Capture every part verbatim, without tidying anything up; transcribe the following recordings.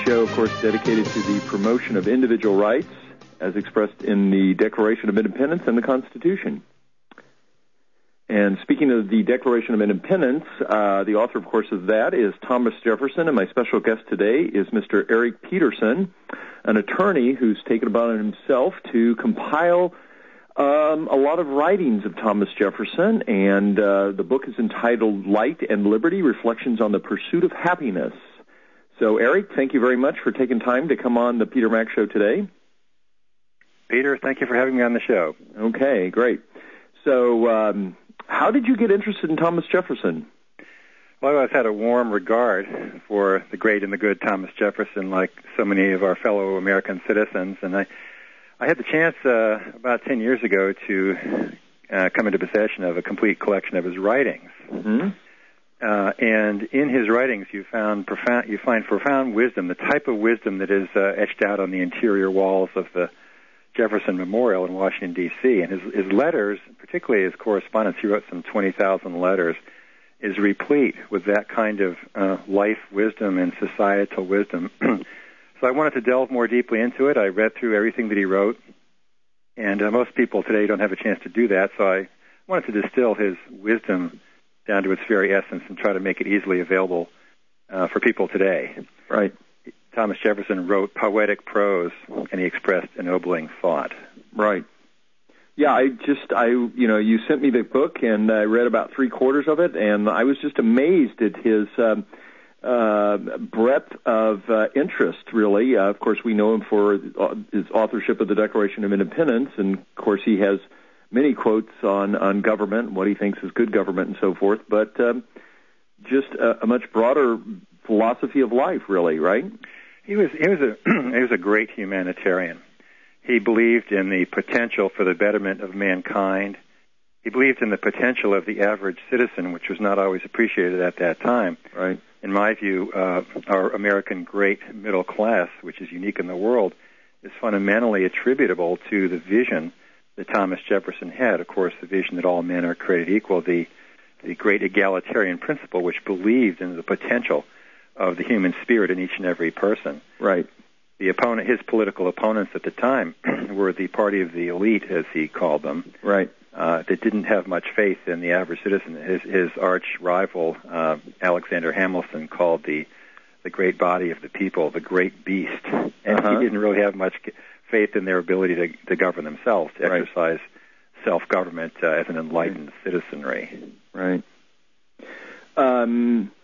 show, of course, dedicated to the promotion of individual rights as expressed in the Declaration of Independence and the Constitution. And speaking of the Declaration of Independence, uh, the author, of course, of that is Thomas Jefferson, and my special guest today is Mister Eric Peterson, an attorney who's taken upon himself to compile um, a lot of writings of Thomas Jefferson, and uh, the book is entitled Light and Liberty, Reflections on the Pursuit of Happiness. So, Eric, thank you very much for taking time to come on the Peter Mac Show today. Peter, thank you for having me on the show. Okay, great. So, um, how did you get interested in Thomas Jefferson? Well, I've always had a warm regard for the great and the good Thomas Jefferson, like so many of our fellow American citizens. And I, I had the chance uh, about ten years ago to uh, come into possession of a complete collection of his writings. Mm-hmm. Uh, and in his writings, you found profound, you find profound wisdom, the type of wisdom that is uh, etched out on the interior walls of the Jefferson Memorial in Washington, D C And his, his letters, particularly his correspondence, he wrote some twenty thousand letters, is replete with that kind of uh, life wisdom and societal wisdom. So I wanted to delve more deeply into it. I read through everything that he wrote, and uh, most people today don't have a chance to do that, so I wanted to distill his wisdom down to its very essence and try to make it easily available uh, for people today. Right. Thomas Jefferson wrote poetic prose, and he expressed ennobling thought. Right. Yeah, I just, I, you know, you sent me the book, and I read about three quarters of it, and I was just amazed at his um, uh, breadth of uh, interest, really. Uh, of course, we know him for his authorship of the Declaration of Independence, and, of course, he has many quotes on, on government, what he thinks is good government and so forth, but um, just a, a much broader philosophy of life, really, right? He was he was a he was a great humanitarian. He believed in the potential for the betterment of mankind. He believed in the potential of the average citizen, which was not always appreciated at that time. Right. In my view, uh, our American great middle class, which is unique in the world, is fundamentally attributable to the vision that Thomas Jefferson had. Of course, the vision that all men are created equal, the the great egalitarian principle, which believed in the potential of the human spirit in each and every person. Right. The opponent, his political opponents at the time, were the party of the elite, as he called them. Right. Uh, that didn't have much faith in the average citizen. His, his arch rival, uh, Alexander Hamilton, called the the great body of the people the great beast, and uh-huh. he didn't really have much faith in their ability to, to govern themselves, to right. exercise self-government uh, as an enlightened right. citizenry. Right. Um.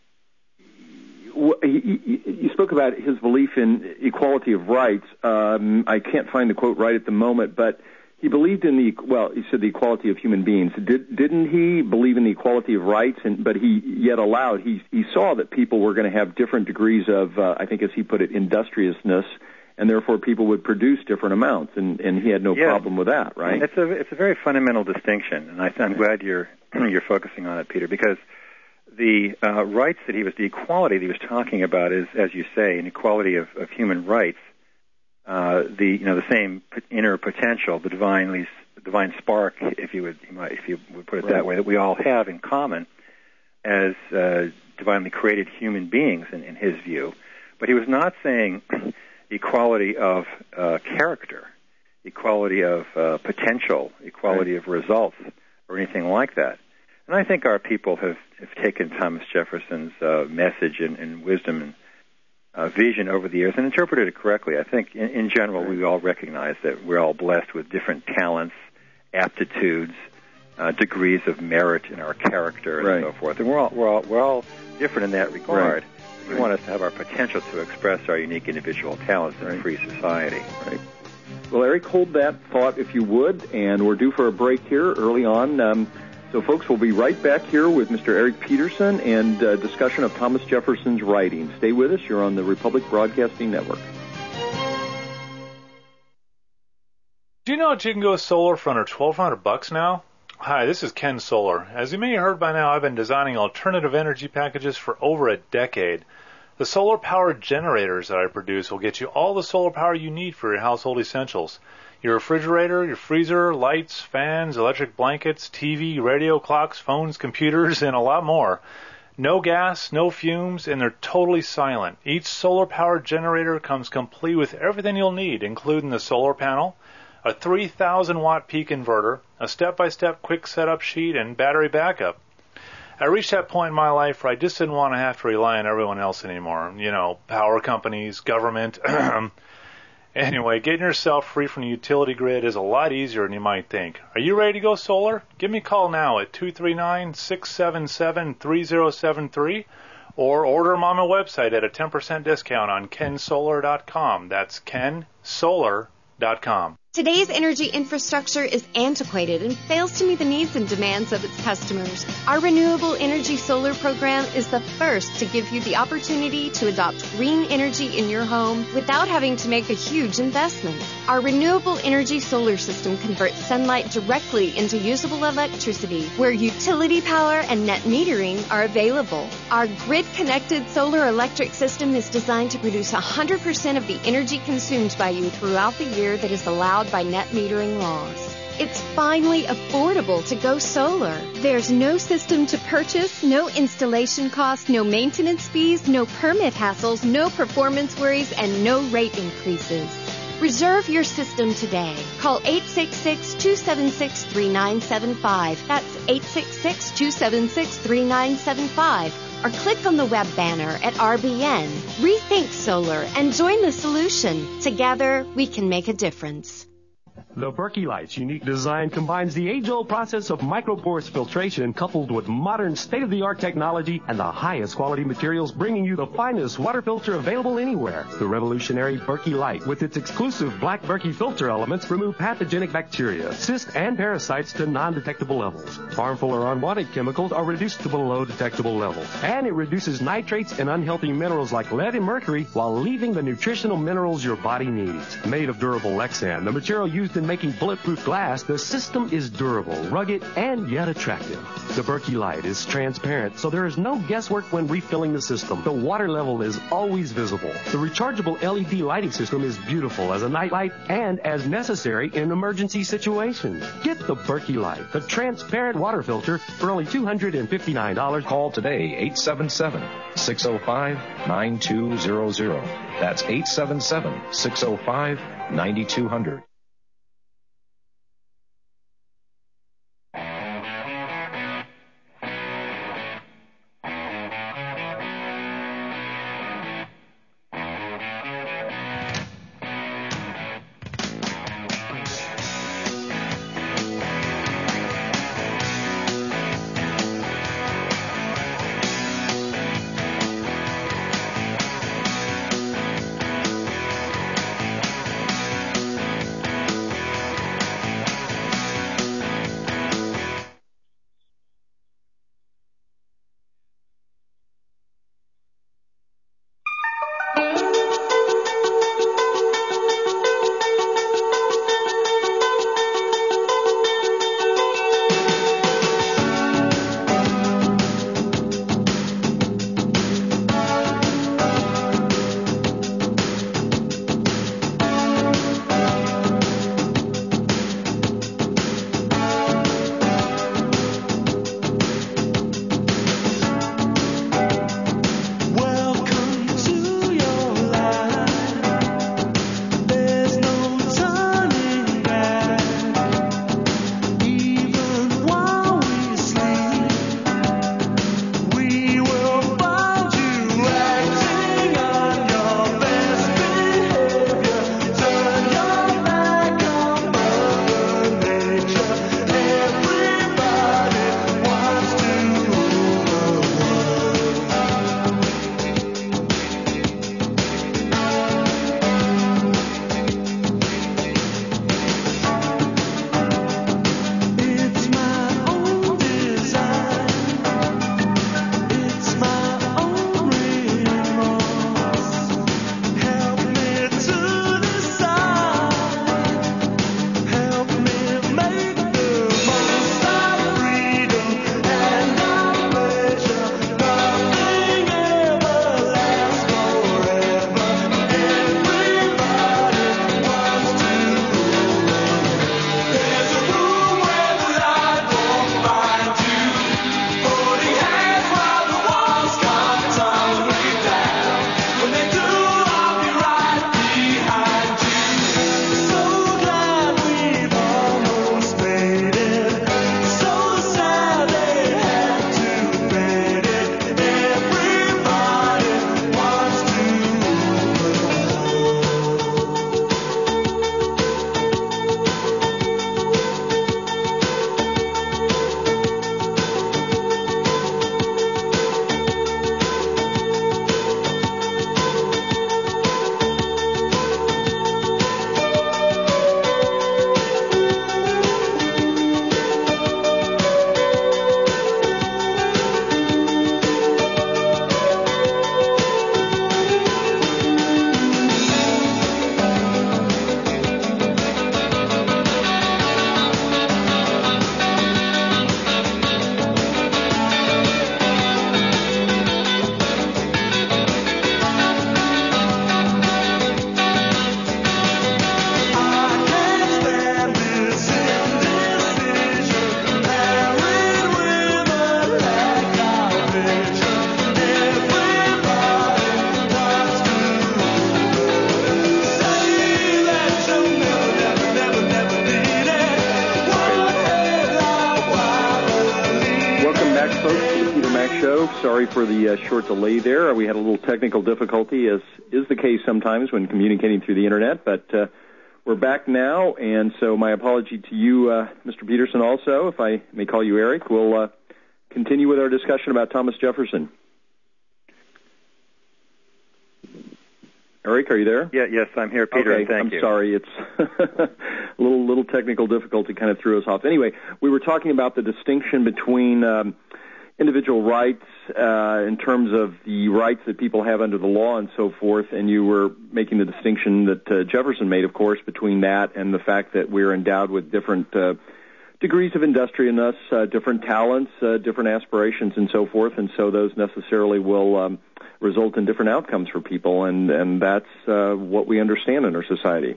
You spoke about his belief in equality of rights. Um, I can't find the quote right at the moment, but he believed in the, well, he said the equality of human beings. Did, didn't he believe in the equality of rights? And, but he yet allowed, he, he saw that people were going to have different degrees of, uh, I think as he put it, industriousness, and therefore people would produce different amounts, and, and he had no yes. problem with that, right? It's a, it's a very fundamental distinction, and I, I'm glad you're, you're focusing on it, Peter, because the uh, rights that he was, the equality that he was talking about is, as you say, an equality of, of human rights. Uh, the you know the same inner potential, the divinely the divine spark, if you would you might, if you would put it right. that way, that we all have in common as uh, divinely created human beings, in, in his view. But he was not saying equality of uh, character, equality of uh, potential, equality right. of results, or anything like that. And I think our people have, have taken Thomas Jefferson's uh, message and, and wisdom and uh, vision over the years and interpreted it correctly. I think, in, in general, we all recognize that we're all blessed with different talents, aptitudes, uh, degrees of merit in our character, and right. so forth. And we're all we're all we're all different in that regard. Right. We right. want us to have our potential to express our unique individual talents in right. a free society. Right. Well, Eric, hold that thought if you would, and we're due for a break here early on. Um, So, folks, we'll be right back here with Mister Eric Peterson and a discussion of Thomas Jefferson's writings. Stay with us. You're on the Republic Broadcasting Network. Do you know that you can go solar for under twelve hundred bucks now? Hi, this is Ken Solar. As you may have heard by now, I've been designing alternative energy packages for over a decade. The solar-powered generators that I produce will get you all the solar power you need for your household essentials. Your refrigerator, your freezer, lights, fans, electric blankets, T V, radio, clocks, phones, computers, and a lot more. No gas, no fumes, and they're totally silent. Each solar-powered generator comes complete with everything you'll need, including the solar panel, a three thousand watt peak inverter, a step-by-step quick setup sheet, and battery backup. I reached that point in my life where I just didn't want to have to rely on everyone else anymore. You know, power companies, government. Anyway, getting yourself free from the utility grid is a lot easier than you might think. Are you ready to go solar? Give me a call now at two three nine, six seven seven, three zero seven three or order them on my website at a ten percent discount on ken solar dot com. That's ken solar dot com. Today's energy infrastructure is antiquated and fails to meet the needs and demands of its customers. Our Renewable Energy Solar program is the first to give you the opportunity to adopt green energy in your home without having to make a huge investment. Our Renewable Energy Solar system converts sunlight directly into usable electricity where utility power and net metering are available. Our grid-connected solar electric system is designed to produce one hundred percent of the energy consumed by you throughout the year that is allowed by net metering laws. It's finally affordable to go solar. There's no system to purchase, no installation costs, no maintenance fees, no permit hassles, no performance worries, and no rate increases. Reserve your system today. Call eight six six, two seven six, three nine seven five. That's eight six six, two seven six, three nine seven five. Or click on the web banner at R B N. Rethink solar and join the solution. Together, we can make a difference. The Berkey Light's unique design combines the age-old process of microporous filtration coupled with modern state-of-the-art technology and the highest quality materials, bringing you the finest water filter available anywhere. The revolutionary Berkey Light, with its exclusive black Berkey filter elements, remove pathogenic bacteria, cysts, and parasites to non-detectable levels. Harmful or unwanted chemicals are reduced to below detectable levels. And it reduces nitrates and unhealthy minerals like lead and mercury while leaving the nutritional minerals your body needs. Made of durable Lexan, the material used in making bulletproof glass, the system is durable, rugged, and yet attractive. The Berkey Light is transparent, so there is no guesswork when refilling the system. The water level is always visible. The rechargeable L E D lighting system is beautiful as a night light and as necessary in emergency situations. Get the Berkey Light, the transparent water filter, for only two hundred fifty-nine dollars. Call today, eight seven seven, six oh five, nine two zero zero. That's eight seven seven, six oh five, nine two zero zero. show. Sorry for the uh, short delay there. We had a little technical difficulty, as is the case sometimes when communicating through the Internet, but uh, we're back now, and so my apology to you, uh, Mister Peterson, also, if I may call you Eric. We'll uh, continue with our discussion about Thomas Jefferson. Eric, are you there? Yeah, yes, I'm here, Peter. Okay, thank I'm you. sorry. It's a little little technical difficulty kind of threw us off. Anyway, we were talking about the distinction between um, individual rights uh, in terms of the rights that people have under the law and so forth, and you were making the distinction that uh, Jefferson made, of course, between that and the fact that we're endowed with different uh, degrees of industriousness, uh, different talents, uh, different aspirations, and so forth, and so those necessarily will um, result in different outcomes for people, and, and that's uh, what we understand in our society.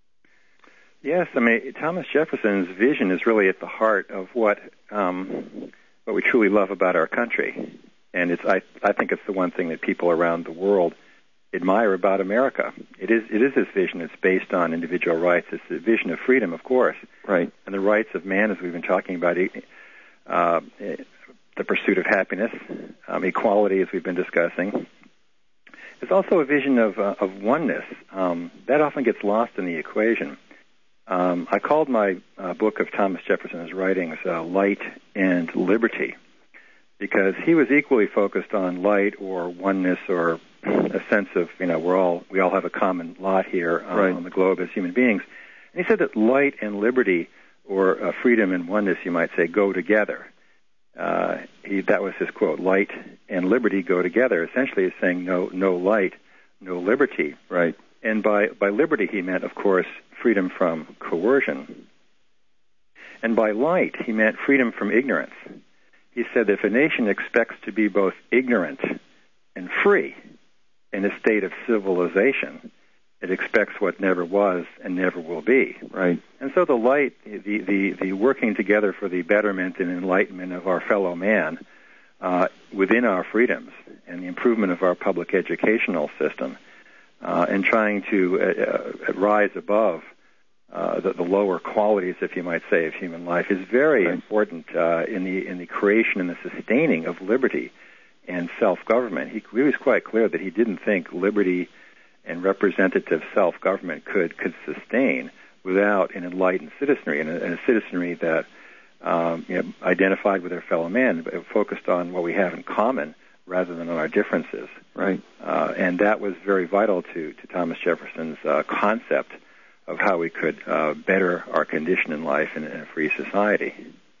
Yes, I mean, Thomas Jefferson's vision is really at the heart of what um, what we truly love about our country, and it's I, I think it's the one thing that people around the world admire about America. It is it is this vision. It's based on individual rights. It's the vision of freedom, of course, right, and the rights of man, as we've been talking about, uh, the pursuit of happiness, um, equality, as we've been discussing. There's also a vision of uh, of oneness. Um, that often gets lost in the equation. Um, I called my uh, book of Thomas Jefferson's writings uh, Light and Liberty, because he was equally focused on light or oneness or a sense of, you know, we're all we all have a common lot here uh, right. on the globe as human beings. And he said that light and liberty, or uh, freedom and oneness, you might say, go together. Uh, he, that was his quote: "Light and liberty go together." Essentially, he's saying no, no light, no liberty. Right. And by by liberty, he meant, of course, freedom from coercion. And by light, he meant freedom from ignorance. He said that if a nation expects to be both ignorant and free in a state of civilization, it expects what never was and never will be. Right. And so the light, the, the, the working together for the betterment and enlightenment of our fellow man uh, within our freedoms and the improvement of our public educational system uh, and trying to uh, uh, rise above uh, the, the lower qualities, if you might say, of human life is very right. important uh, in the in the creation and the sustaining of liberty and self-government. He, he was quite clear that he didn't think liberty and representative self-government could could sustain without an enlightened citizenry, and a, and a citizenry that um, you know, identified with their fellow man, but focused on what we have in common rather than on our differences. Right. Uh, and that was very vital to, to Thomas Jefferson's uh, concept of how we could uh, better our condition in life in, in a free society.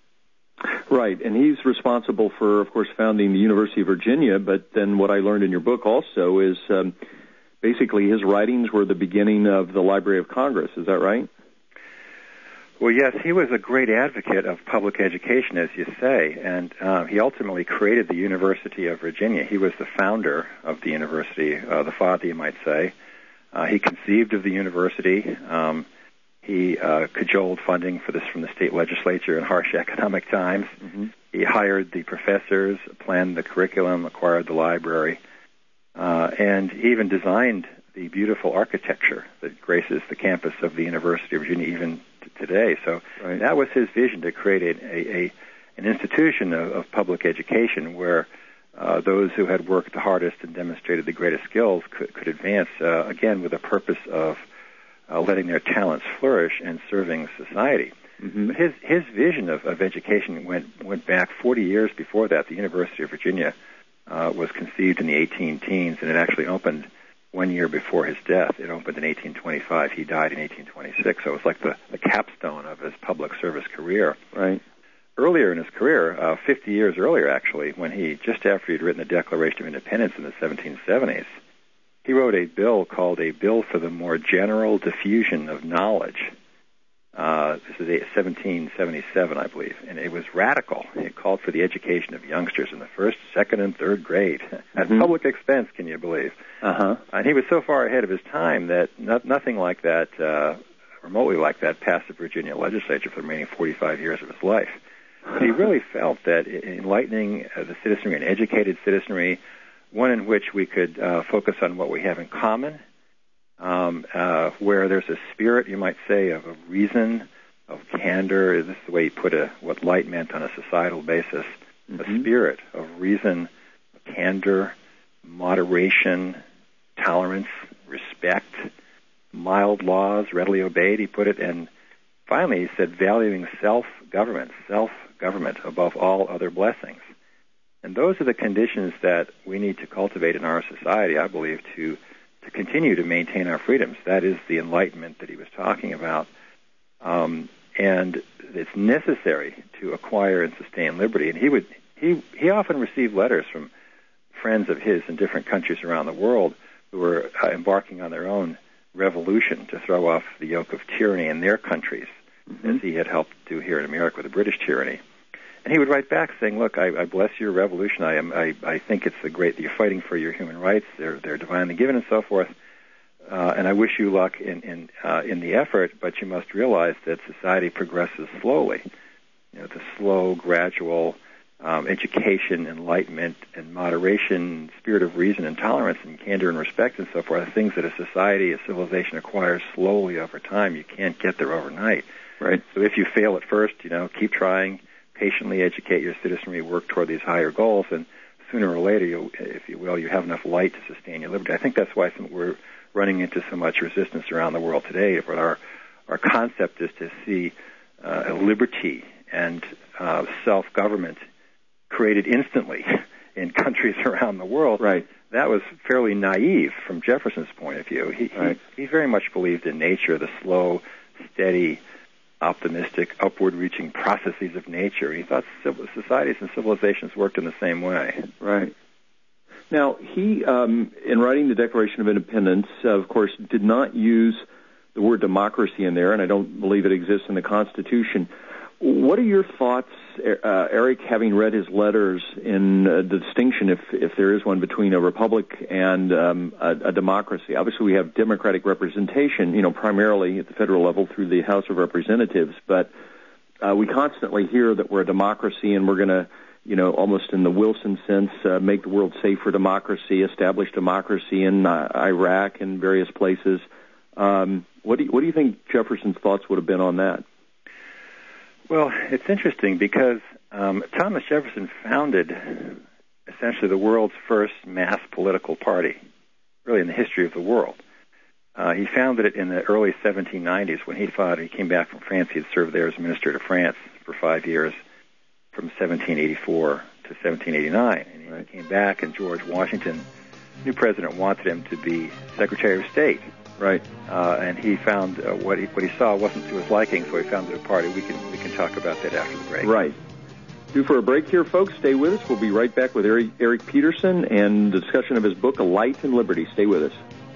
Right, and he's responsible for, of course, founding the University of Virginia, but then what I learned in your book also is um, basically his writings were the beginning of the Library of Congress. Is that right? Well, yes, he was a great advocate of public education, as you say, and uh, he ultimately created the University of Virginia. He was the founder of the university, uh, the father, you might say. Uh, he conceived of the university. Um, he uh, cajoled funding for this from the state legislature in harsh economic times. Mm-hmm. He hired the professors, planned the curriculum, acquired the library, uh, and even designed the beautiful architecture that graces the campus of the University of Virginia even t- today. So right. that was his vision, to create a, a an institution of, of public education where uh, those who had worked the hardest and demonstrated the greatest skills could, could advance, uh, again, with the purpose of uh, letting their talents flourish and serving society. Mm-hmm. But his his vision of, of education went went back forty years before that. The University of Virginia uh, was conceived in the eighteen teens, and it actually opened one year before his death. It opened in eighteen twenty-five. He died in eighteen twenty-six. So it was like the, the capstone of his public service career. Right. Earlier in his career, uh, fifty years earlier actually, when he, just after he'd written the Declaration of Independence in the seventeen seventies, he wrote a bill called a Bill for the More General Diffusion of Knowledge. Uh, this is seventeen seventy-seven, I believe, and it was radical. It called for the education of youngsters in the first, second, and third grade at mm-hmm. public expense, can you believe? Uh-huh. And he was so far ahead of his time that no, nothing like that, uh, remotely like that, passed the Virginia legislature for the remaining forty-five years of his life. But he really felt that enlightening uh, the citizenry, an educated citizenry, one in which we could uh, focus on what we have in common, um, uh, where there's a spirit, you might say, of, of reason, of candor. This is the way he put a, what light meant on a societal basis. mm-hmm. a spirit of reason, candor, moderation, tolerance, respect, mild laws, readily obeyed, he put it, and finally he said valuing self-government, self-government above all other blessings. And those are the conditions that we need to cultivate in our society, I believe, to, to continue to maintain our freedoms. That is the enlightenment that he was talking about. Um, and it's necessary to acquire and sustain liberty. And he would he, he often received letters from friends of his in different countries around the world who were uh, embarking on their own revolution to throw off the yoke of tyranny in their countries, mm-hmm. as he had helped do here in America with the British tyranny. And he would write back saying, "Look, I, I bless your revolution. I am. I, I think it's the great that you're fighting for your human rights. They're they're divinely given and so forth. Uh, and I wish you luck in in uh, in the effort. But you must realize that society progresses slowly. You know, the slow, gradual um, education, enlightenment, and moderation, spirit of reason and tolerance, and candor and respect, and so forth. Are things that a society, a civilization acquires slowly over time. You can't get there overnight. Right. So if you fail at first, you know, keep trying." Patiently educate your citizenry, work toward these higher goals, and sooner or later, you, if you will, you have enough light to sustain your liberty. I think that's why some, we're running into so much resistance around the world today. But our our concept is to see uh, liberty and uh, self-government created instantly in countries around the world. Right. That was fairly naive from Jefferson's point of view. He, right. he, he very much believed in nature, the slow, steady, optimistic, upward-reaching processes of nature. He thought civil societies and civilizations worked in the same way. Right. Now, he, um, in writing the Declaration of Independence, uh, of course, did not use the word democracy in there, and I don't believe it exists in the Constitution. What are your thoughts, uh, Eric, having read his letters, in uh, the distinction, if if there is one, between a republic and um, a, a democracy? Obviously, we have democratic representation, you know, primarily at the federal level through the House of Representatives, but uh, we constantly hear that we're a democracy and we're going to, you know, almost in the Wilson sense, uh, make the world safe for democracy, establish democracy in uh, Iraq and various places. Um, what do you, what do you think Jefferson's thoughts would have been on that? Well, it's interesting because um, Thomas Jefferson founded essentially the world's first mass political party, really in the history of the world. Uh, he founded it in the early seventeen nineties when he thought he came back from France. He had served there as minister to France for five years, from seventeen eighty-four to seventeen eighty-nine. And he right. came back, and George Washington, new president, wanted him to be Secretary of State. Right. Uh, and he found uh, what he what he saw wasn't to his liking, so he founded a party. We can we can talk about that after the break. Right. Due for a break here, folks. Stay with us. We'll be right back with Eric, Eric Peterson and the discussion of his book, A Light and Liberty. Stay with us.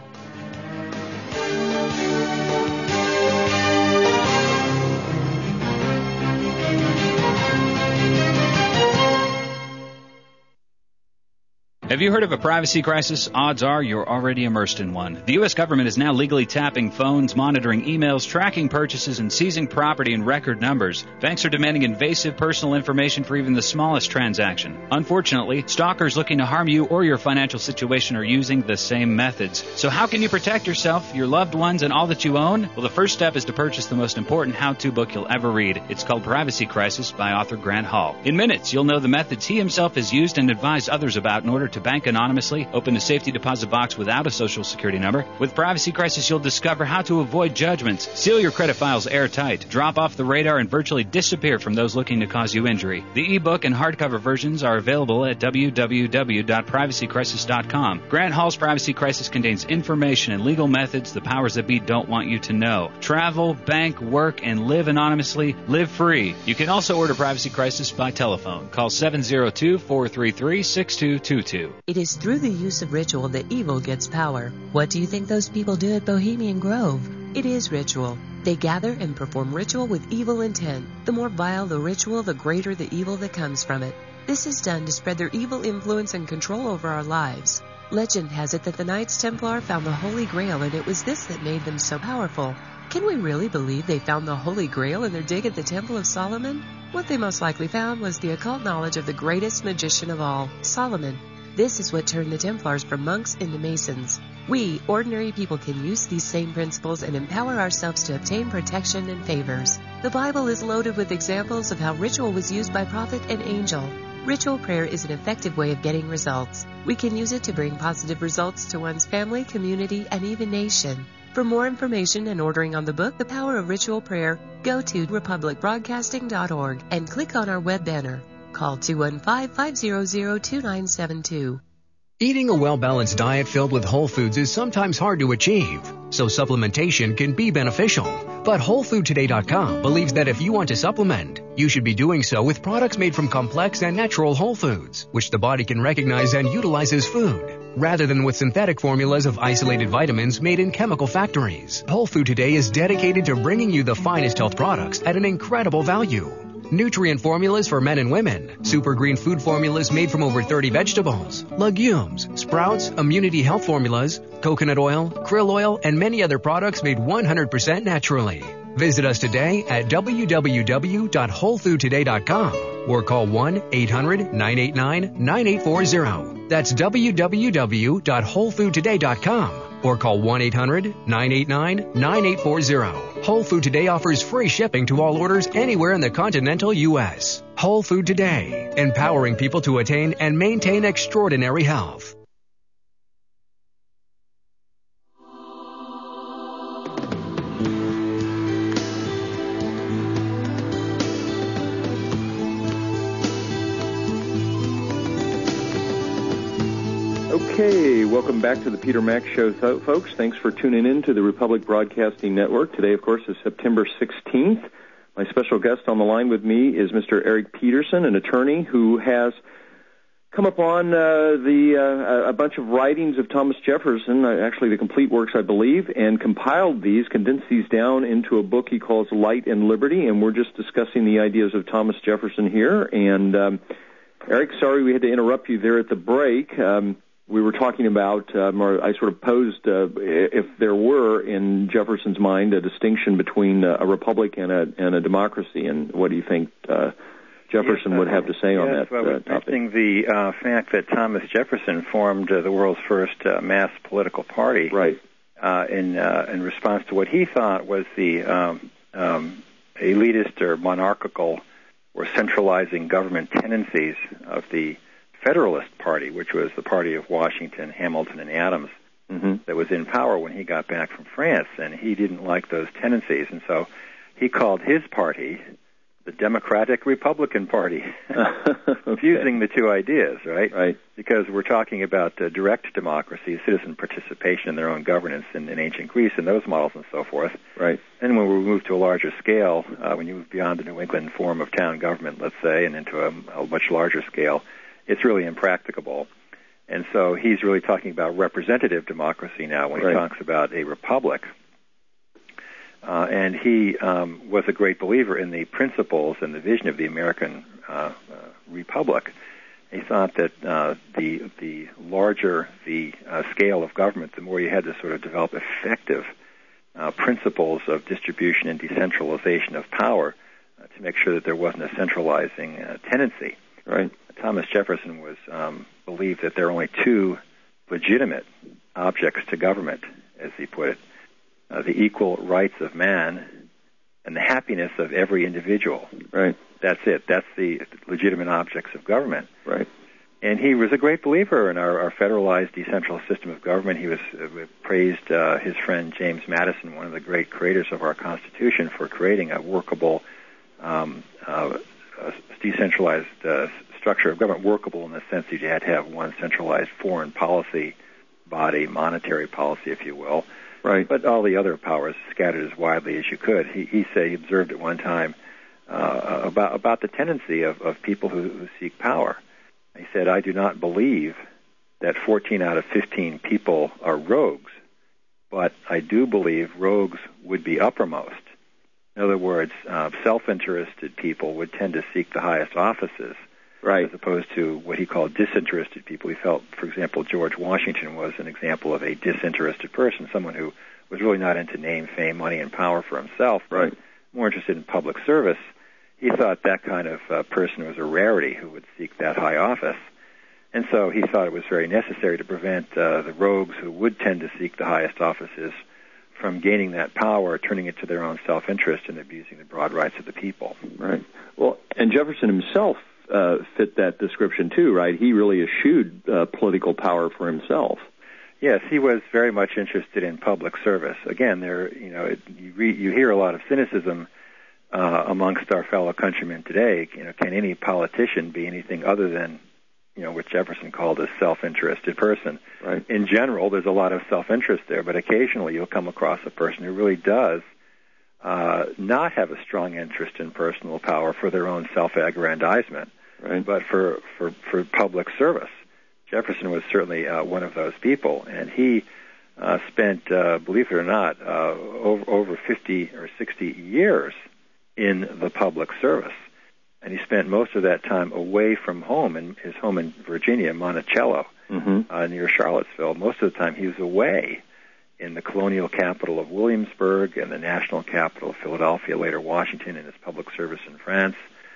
Have you heard of a privacy crisis? Odds are you're already immersed in one. The U S government is now legally tapping phones, monitoring emails, tracking purchases, and seizing property in record numbers. Banks are demanding invasive personal information for even the smallest transaction. Unfortunately, stalkers looking to harm you or your financial situation are using the same methods. So how can you protect yourself, your loved ones, and all that you own? Well, the first step is to purchase the most important how-to book you'll ever read. It's called Privacy Crisis by author Grant Hall. In minutes, you'll know the methods he himself has used and advised others about in order to bank anonymously, open a safety deposit box without a social security number. With Privacy Crisis, you'll discover how to avoid judgments, seal your credit files airtight, drop off the radar, and virtually disappear from those looking to cause you injury. The ebook and hardcover versions are available at w w w dot privacy crisis dot com. Grant Hall's Privacy Crisis contains information and legal methods the powers that be don't want you to know. Travel, bank, work, and live anonymously. Live free. You can also order Privacy Crisis by telephone. Call seven zero two, four three three, six two two two. It is through the use of ritual that evil gets power. What do you think those people do at Bohemian Grove? It is ritual. They gather and perform ritual with evil intent. The more vile the ritual, the greater the evil that comes from it. This is done to spread their evil influence and control over our lives. Legend has it that the Knights Templar found the Holy Grail, and it was this that made them so powerful. Can we really believe they found the Holy Grail in their dig at the Temple of Solomon? What they most likely found was the occult knowledge of the greatest magician of all, Solomon. This is what turned the Templars from monks into Masons. We, ordinary people, can use these same principles and empower ourselves to obtain protection and favors. The Bible is loaded with examples of how ritual was used by prophet and angel. Ritual prayer is an effective way of getting results. We can use it to bring positive results to one's family, community, and even nation. For more information and ordering on the book, The Power of Ritual Prayer, go to republic broadcasting dot org and click on our web banner. Call two one five, five zero zero, two nine seven two. Eating a well-balanced diet filled with whole foods is sometimes hard to achieve, so supplementation can be beneficial. But Whole Food Today dot com believes that if you want to supplement, you should be doing so with products made from complex and natural whole foods, which the body can recognize and utilize as food, rather than with synthetic formulas of isolated vitamins made in chemical factories. Whole Food Today is dedicated to bringing you the finest health products at an incredible value. Nutrient formulas for men and women, super green food formulas made from over thirty vegetables, legumes, sprouts, immunity health formulas, coconut oil, krill oil, and many other products made one hundred percent naturally. Visit us today at w w w dot whole food today dot com or call one eight hundred, nine eight nine, nine eight four zero. That's w w w dot whole food today dot com or call one eight hundred, nine eight nine, nine eight four zero. Whole Food Today offers free shipping to all orders anywhere in the continental U S. Whole Food Today, empowering people to attain and maintain extraordinary health. Okay, welcome back to the Peter Mack Show, th- folks. Thanks for tuning in to the Republic Broadcasting Network. Today, of course, is September sixteenth. My special guest on the line with me is Mister Eric Peterson, an attorney who has come upon uh, the uh, a bunch of writings of Thomas Jefferson, uh, actually the complete works, I believe, and compiled these, condensed these down into a book he calls Light and Liberty, and we're just discussing the ideas of Thomas Jefferson here. And um, Eric, sorry we had to interrupt you there at the break. Um, We were talking about, um, or I sort of posed uh, if there were, in Jefferson's mind, a distinction between a republic and a, and a democracy, and what do you think uh, Jefferson yes, would have to say yes, on that well, uh, topic? Mentioning the uh, fact that Thomas Jefferson formed uh, the world's first uh, mass political party, right? Uh, in uh, in response to what he thought was the um, um, elitist or monarchical or centralizing government tendencies of the Federalist Party, which was the party of Washington, Hamilton, and Adams, mm-hmm. that was in power when he got back from France, and he didn't like those tendencies, and so he called his party the Democratic Republican Party, okay. fusing the two ideas, right? Right. Because we're talking about uh, direct democracy, citizen participation in their own governance in, in ancient Greece, and those models and so forth. Right. And when we move to a larger scale, uh, when you move beyond the New England form of town government, let's say, and into a, a much larger scale, it's really impracticable. And so he's really talking about representative democracy now when he right. talks about a republic. Uh, and he um, was a great believer in the principles and the vision of the American uh, uh, republic. He thought that uh, the the larger the uh, scale of government, the more you had to sort of develop effective uh, principles of distribution and decentralization of power uh, to make sure that there wasn't a centralizing uh, tendency. Right. Thomas Jefferson was um, believed that there are only two legitimate objects to government, as he put it, uh, the equal rights of man and the happiness of every individual. Right. That's it. That's the legitimate objects of government. Right. And he was a great believer in our, our federalized, decentralized system of government. He was uh, praised uh, his friend James Madison, one of the great creators of our Constitution, for creating a workable, um, uh, a decentralized uh, structure of government, workable in the sense that you had to have one centralized foreign policy body, monetary policy, if you will. Right. But all the other powers scattered as widely as you could. He, he said he observed at one time uh, about about the tendency of, of people who, who seek power. He said, I do not believe that fourteen out of fifteen people are rogues, but I do believe rogues would be uppermost. In other words, uh, self-interested people would tend to seek the highest offices, right, as opposed to what he called disinterested people. He felt, for example, George Washington was an example of a disinterested person, someone who was really not into name, fame, money, and power for himself, but right. more interested in public service. He thought that kind of uh, person was a rarity who would seek that high office. And so he thought it was very necessary to prevent uh, the rogues who would tend to seek the highest offices from gaining that power, turning it to their own self-interest, and abusing the broad rights of the people. Right. Well, and Jefferson himself uh, fit that description too, right? He really eschewed uh, political power for himself. Yes, he was very much interested in public service. Again, there, you know, it, you, re, you hear a lot of cynicism uh, amongst our fellow countrymen today. You know, can any politician be anything other than, you know, what Jefferson called a self-interested person? Right. In general, there's a lot of self-interest there, but occasionally you'll come across a person who really does uh, not have a strong interest in personal power for their own self-aggrandizement, right, but for, for, for public service. Jefferson was certainly uh, one of those people, and he uh, spent, uh, believe it or not, uh, over, over fifty or sixty years in the public service. And he spent most of that time away from home, in his home in Virginia, Monticello, mm-hmm. uh, near Charlottesville. Most of the time he was away in the colonial capital of Williamsburg and the national capital of Philadelphia, later Washington, in his public service in France.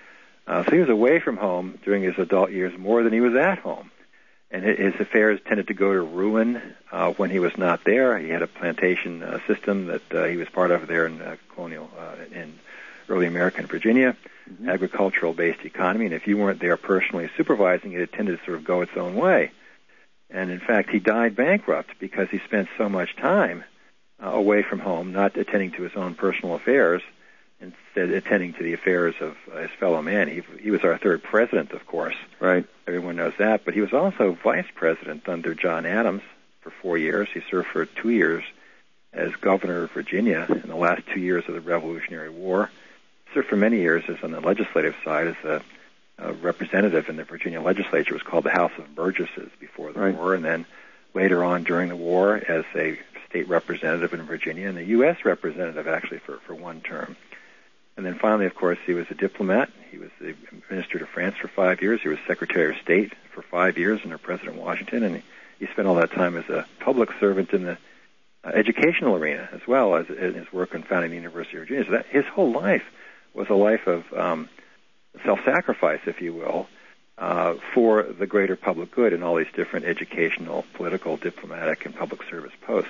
Uh, so he was away from home during his adult years more than he was at home. And his affairs tended to go to ruin uh, when he was not there. He had a plantation uh, system that uh, he was part of there in uh, colonial, uh, in early American Virginia, mm-hmm. agricultural-based economy. And if you weren't there personally supervising it, it tended to sort of go its own way. And in fact, he died bankrupt because he spent so much time uh, away from home, not attending to his own personal affairs, instead attending to the affairs of uh, his fellow man. He, he was our third president, of course. Right. Everyone knows that. But he was also vice president under John Adams for four years. He served for two years as governor of Virginia in the last two years of the Revolutionary War. He served for many years as on the legislative side as a, a representative in the Virginia legislature. It was called the House of Burgesses before the right. war. And then later on during the war as a state representative in Virginia and the U S representative actually for, for one term. And then finally, of course, he was a diplomat. He was the minister to France for five years. He was Secretary of State for five years under President Washington. And he spent all that time as a public servant in the uh, educational arena, as well as in his work on founding the University of Virginia. So that, his whole life was a life of um, self-sacrifice, if you will, uh, for the greater public good in all these different educational, political, diplomatic, and public service posts.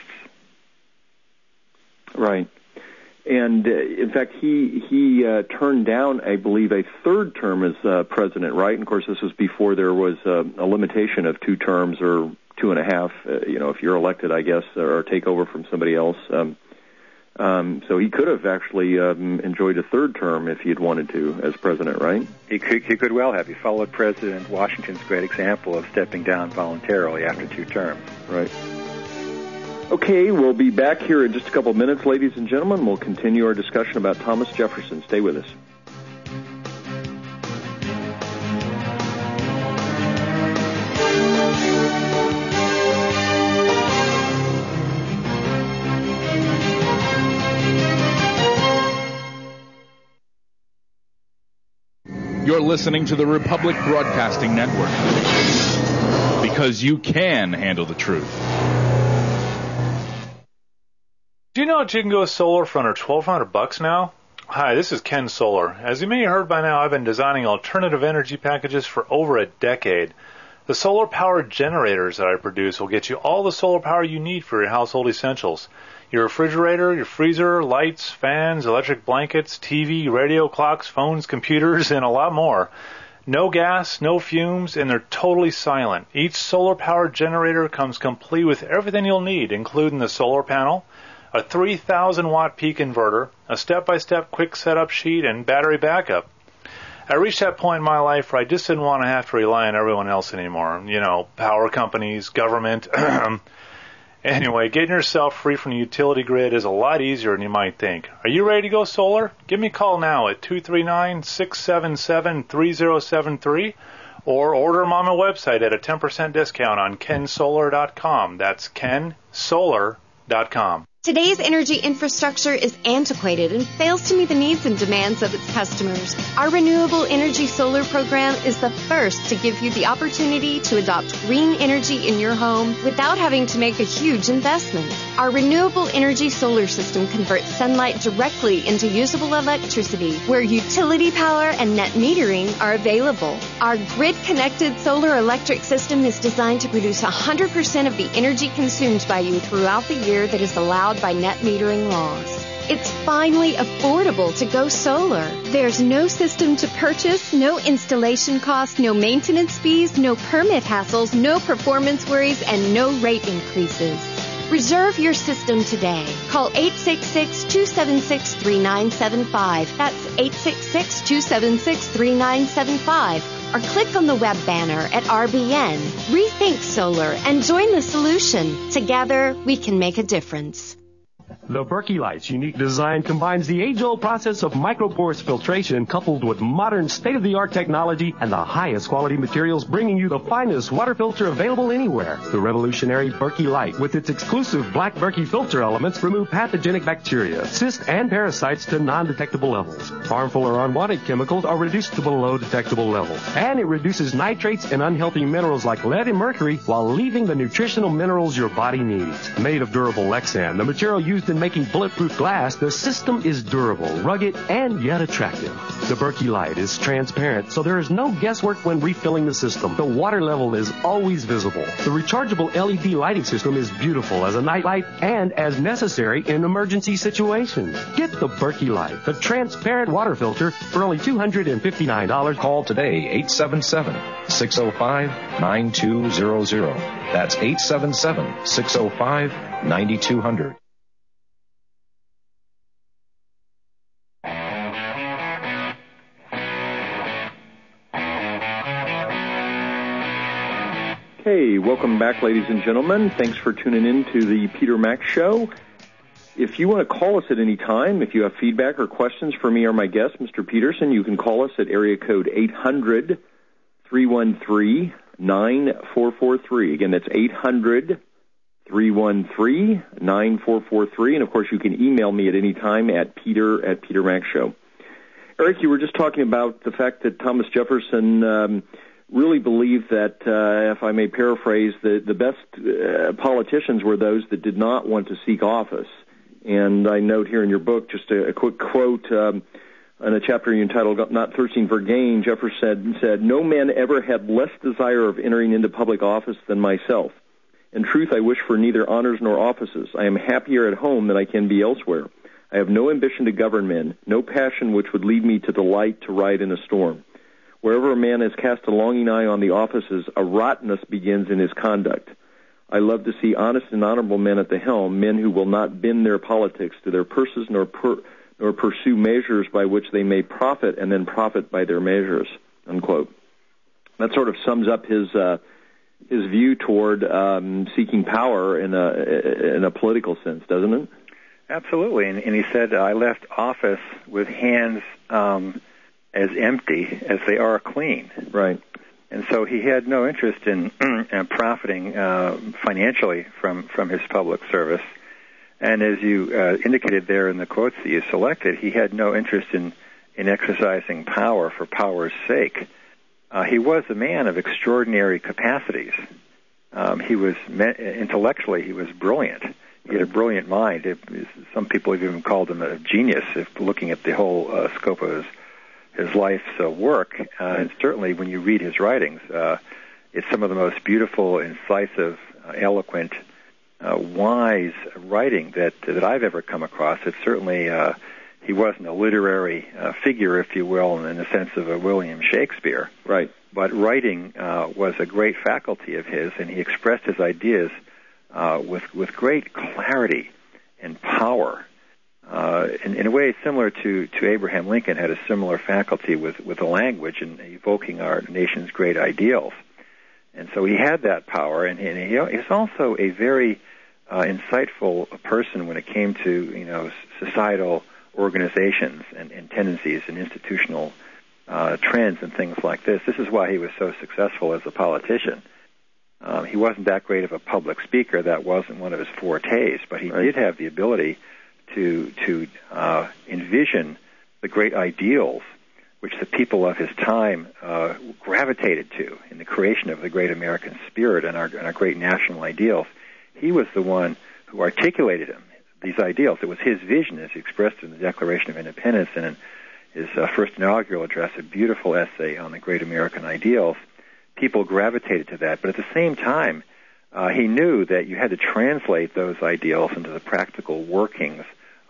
Right. And, uh, in fact, he he uh, turned down, I believe, a third term as uh, president, right? And, of course, this was before there was uh, a limitation of two terms or two and a half, uh, you know, if you're elected, I guess, or take over from somebody else. Um, um, so he could have actually um, enjoyed a third term if he had wanted to as president, right? He could, he could well have. He followed President Washington's great example of stepping down voluntarily after two terms. Right. Okay, we'll be back here in just a couple of minutes, ladies and gentlemen. We'll continue our discussion about Thomas Jefferson. Stay with us. You're listening to the Republic Broadcasting Network, because you can handle the truth. Do you know that you can go solar for under twelve hundred bucks now? Hi, this is Ken Solar. As you may have heard by now, I've been designing alternative energy packages for over a decade. The solar-powered generators that I produce will get you all the solar power you need for your household essentials. Your refrigerator, your freezer, lights, fans, electric blankets, T V, radio, clocks, phones, computers, and a lot more. No gas, no fumes, and they're totally silent. Each solar-powered generator comes complete with everything you'll need, including the solar panel, a three thousand watt peak inverter, a step-by-step quick setup sheet, and battery backup. I reached that point in my life where I just didn't want to have to rely on everyone else anymore. You know, power companies, government. Anyway, getting yourself free from the utility grid is a lot easier than you might think. Are you ready to go solar? Give me a call now at two three nine, six seven seven, three zero seven three or order them on my website at a ten percent discount on ken solar dot com. That's ken solar dot com. Today's energy infrastructure is antiquated and fails to meet the needs and demands of its customers. Our Renewable Energy Solar program is the first to give you the opportunity to adopt green energy in your home without having to make a huge investment. Our Renewable Energy Solar system converts sunlight directly into usable electricity, where utility power and net metering are available. Our grid-connected solar electric system is designed to produce one hundred percent of the energy consumed by you throughout the year that is allowed by net metering laws. It's finally affordable to go solar. There's no system to purchase, no installation costs, no maintenance fees, no permit hassles, no performance worries, and no rate increases. Reserve your system today. Call eight six six, two seven six, three nine seven five. That's eight six six, two seven six, three nine seven five. Or click on the web banner at R B N. Rethink solar and join the solution. Together, we can make a difference. The Berkey Light's unique design combines the age-old process of microporous filtration coupled with modern state-of-the-art technology and the highest quality materials, bringing you the finest water filter available anywhere. The revolutionary Berkey Light, with its exclusive black Berkey filter elements, remove pathogenic bacteria, cysts, and parasites to non-detectable levels. Harmful or unwanted chemicals are reduced to below detectable levels. And it reduces nitrates and unhealthy minerals like lead and mercury while leaving the nutritional minerals your body needs. Made of durable Lexan, the material used in making bulletproof glass, the system is durable, rugged, and yet attractive. The Berkey Light is transparent, so there is no guesswork when refilling the system. The water level is always visible. The rechargeable L E D lighting system is beautiful as a nightlight and as necessary in emergency situations. Get the Berkey Light, the transparent water filter, for only two hundred fifty-nine dollars. Call today, eight seven seven, six oh five, nine two zero zero. That's eight seven seven, six oh five, nine two zero zero. Hey, welcome back, ladies and gentlemen. Thanks for tuning in to the Peter Mack Show. If you want to call us at any time, if you have feedback or questions for me or my guest, Mister Peterson, you can call us at area code eight hundred, three one three, nine four four three. Again, that's eight hundred, three one three, nine four four three. And, of course, you can email me at any time at peter at Peter Mack Show. Eric, you were just talking about the fact that Thomas Jefferson um, really believed that, uh, if I may paraphrase, the, the best uh, politicians were those that did not want to seek office. And I note here in your book just a, a quick quote um, in a chapter you entitled Not Thirsting for Gain. Jefferson said, said, "No man ever had less desire of entering into public office than myself. In truth, I wish for neither honors nor offices. I am happier at home than I can be elsewhere. I have no ambition to govern men, no passion which would lead me to delight to ride in a storm. Wherever a man has cast a longing eye on the offices, a rottenness begins in his conduct. I love to see honest and honorable men at the helm, men who will not bend their politics to their purses nor per, nor pursue measures by which they may profit and then profit by their measures," unquote. That sort of sums up his uh, his view toward um, seeking power in a in a political sense, doesn't it? Absolutely, and, and he said, "I left office with hands um, as empty as they are clean." Right. And so he had no interest in uh, profiting uh, financially from, from his public service. And as you uh, indicated there in the quotes that you selected, he had no interest in, in exercising power for power's sake. Uh, he was a man of extraordinary capacities. Um, he was me- intellectually, he was brilliant. He had a brilliant mind. It, some people have even called him a genius, if looking at the whole uh, scope of his his life's uh, work, uh, and certainly when you read his writings, uh, it's some of the most beautiful, incisive, uh, eloquent, uh, wise writing that that I've ever come across. It's certainly, uh, he wasn't a literary uh, figure, if you will, in the sense of a William Shakespeare. Right. But writing uh, was a great faculty of his, and he expressed his ideas uh, with, with great clarity and power. Uh, in, in a way similar to, to Abraham Lincoln, had a similar faculty with, with the language and evoking our nation's great ideals. And so he had that power, and, and he is also a very uh, insightful person when it came to, you know, societal organizations and, and tendencies and institutional uh, trends and things like this. This is why he was so successful as a politician. Um, he wasn't that great of a public speaker. That wasn't one of his fortes, but he right. did have the ability to to uh, envision the great ideals which the people of his time uh, gravitated to in the creation of the great American spirit and our, and our great national ideals. He was the one who articulated them, these ideals. It was his vision as expressed in the Declaration of Independence and in his uh, first inaugural address, a beautiful essay on the great American ideals. People gravitated to that, but at the same time, uh, he knew that you had to translate those ideals into the practical workings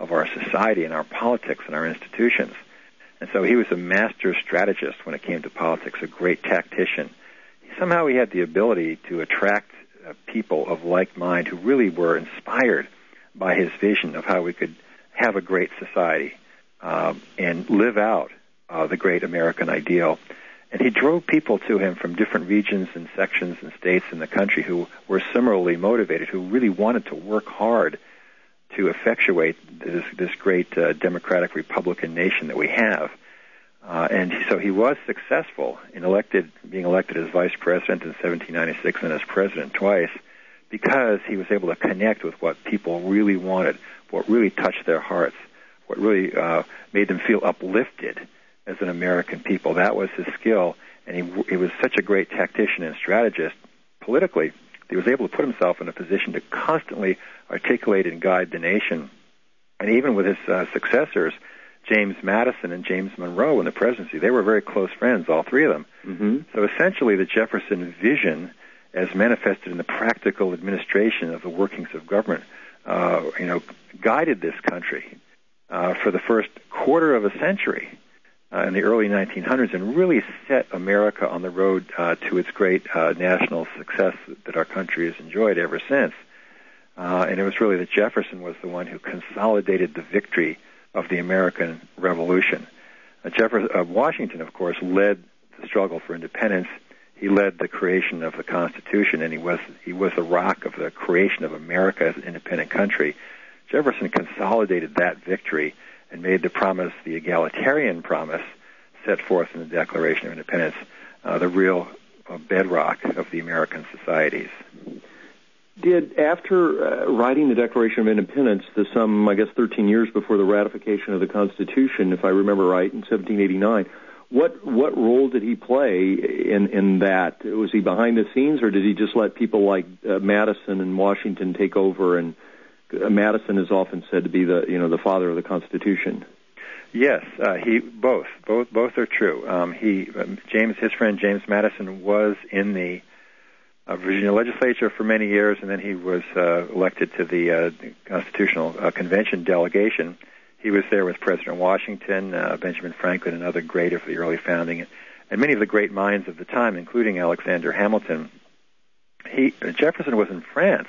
of our society and our politics and our institutions. And so he was a master strategist when it came to politics, a great tactician. Somehow he had the ability to attract uh, people of like mind who really were inspired by his vision of how we could have a great society uh, and live out uh, the great American ideal. And he drove people to him from different regions and sections and states in the country who were similarly motivated, who really wanted to work hard to effectuate this, this great uh, democratic Republican nation that we have. Uh, and so he was successful in elected, being elected as vice president in seventeen ninety-six and as president twice, because he was able to connect with what people really wanted, what really touched their hearts, what really uh, made them feel uplifted as an American people. That was his skill, and he, he was such a great tactician and strategist politically. He was able to put himself in a position to constantly articulate and guide the nation. And even with his uh, successors, James Madison and James Monroe in the presidency, they were very close friends, all three of them. Mm-hmm. So essentially the Jefferson vision, as manifested in the practical administration of the workings of government, uh, you know, guided this country uh, for the first quarter of a century uh, in the early nineteen hundreds, and really set America on the road uh, to its great uh, national success that our country has enjoyed ever since. Uh, and it was really that Jefferson was the one who consolidated the victory of the American Revolution. Uh, Jefferson, uh, Washington, of course, led the struggle for independence. He led the creation of the Constitution, and he was he was the rock of the creation of America as an independent country. Jefferson consolidated that victory and made the promise, the egalitarian promise, set forth in the Declaration of Independence, uh, the real uh, bedrock of the American societies. Did, after uh, writing the Declaration of Independence, the some, I guess, thirteen years before the ratification of the Constitution, if I remember right, in seventeen eighty-nine, what what role did he play in, in that? Was he behind the scenes, or did he just let people like uh, Madison and Washington take over? And uh, Madison is often said to be the you know the father of the Constitution. Yes, uh, he both both both are true. Um, he um, James, his friend James Madison, was in the Uh, Virginia legislature for many years, and then he was uh, elected to the uh, Constitutional uh, Convention delegation. He was there with President Washington, uh, Benjamin Franklin, and other great of the early founding, and many of the great minds of the time, including Alexander Hamilton. He, uh, Jefferson was in France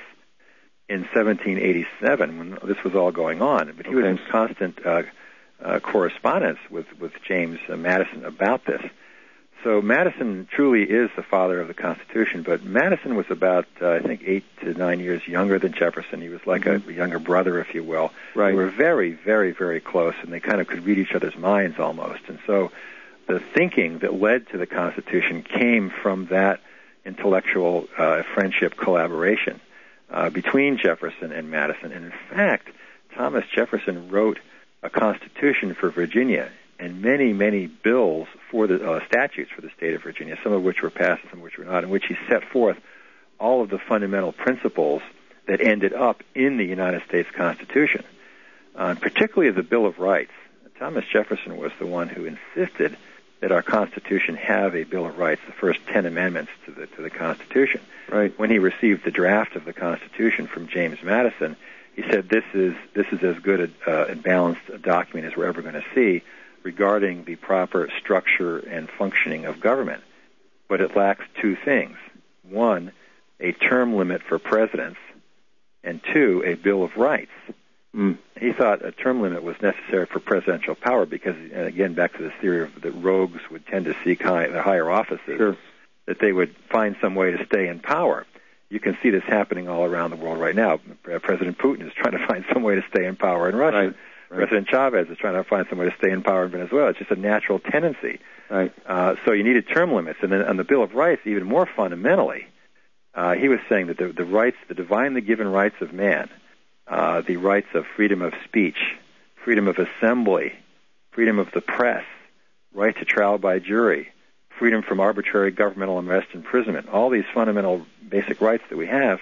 in seventeen eighty-seven when this was all going on, but he okay. was in constant uh, uh, correspondence with, with James uh, Madison about this. So Madison truly is the father of the Constitution, but Madison was about, uh, I think, eight to nine years younger than Jefferson. He was like mm-hmm. a younger brother, if you will. Right. They were very, very, very close, and they kind of could read each other's minds almost. And so the thinking that led to the Constitution came from that intellectual uh, friendship collaboration uh, between Jefferson and Madison. And in fact, Thomas Jefferson wrote a Constitution for Virginia and many, many bills for the uh, statutes for the state of Virginia, some of which were passed and some of which were not, in which he set forth all of the fundamental principles that ended up in the United States Constitution, uh, particularly the Bill of Rights. Thomas Jefferson was the one who insisted that our Constitution have a Bill of Rights, the first ten amendments to the to the Constitution. Right. When he received the draft of the Constitution from James Madison, he said, "This is this is as good a, uh, and balanced a document as we're ever going to see regarding the proper structure and functioning of government, but it lacks two things: one, a term limit for presidents, and two, a Bill of Rights." Mm. He thought a term limit was necessary for presidential power because, and again, back to this theory of that rogues would tend to seek high, the higher offices, sure. that they would find some way to stay in power. You can see this happening all around the world right now. President Putin is trying to find some way to stay in power in Russia. Right. Right. President Chavez is trying to find some way to stay in power in Venezuela. It's just a natural tendency. Right. Uh, so you needed term limits. And then on the Bill of Rights, even more fundamentally, uh, he was saying that the, the rights, the divinely given rights of man, uh, the rights of freedom of speech, freedom of assembly, freedom of the press, right to trial by jury, freedom from arbitrary governmental arrest and imprisonment, all these fundamental basic rights that we have